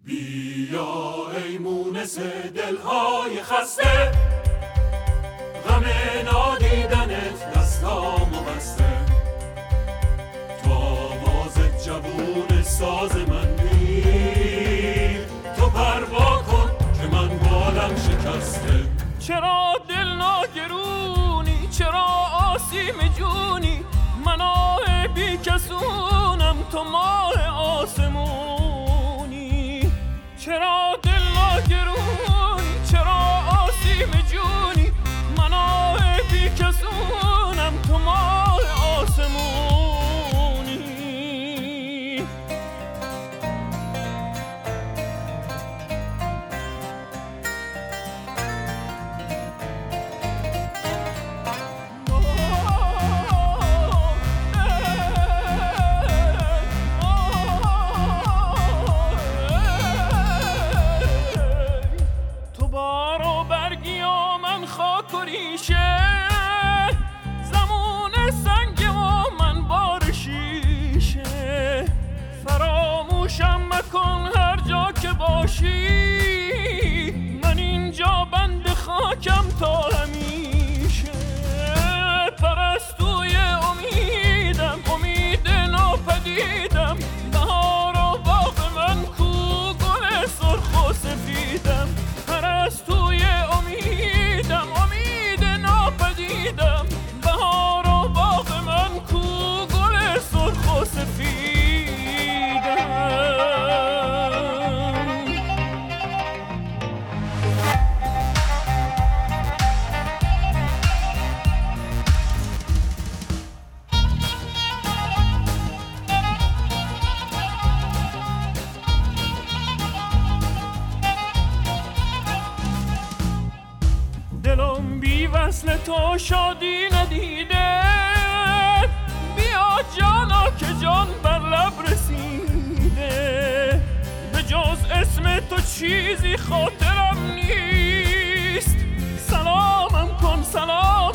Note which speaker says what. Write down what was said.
Speaker 1: بیا ای مونس دلهای خسته، غم نادیدنت دستامو بسته. تو آواز جوون ساز من بیر، تو پروا کن که من بالم شکسته.
Speaker 2: چرا دل ناگرونی، چرا آسیم جونی، من آه بی کسونم تو ماه آسمونی. چرا دل ناگرونی، چرا آسیم جونی، من آه بی کسونم تو ماه آسمونی. خاک و ریشه زمون سنگ و من بار شیشه. فراموشم مکن هر جا که باشی، من اینجا بند خاکم تا همیشه. پرستوی امیدم، امید ناپدیدم، بهار و باغ من کو گل سرخ و سفیدم. پرستوی امیدم، امید ناپدیدم، بهار و باغ من کو گل سرخ و سفیدم. دلم بی وصل تو شادی ندیده، بیا جانا که جان بر لب رسیده. به جز اسم تو چیزی خاطرم نیست، سلامم کن سلام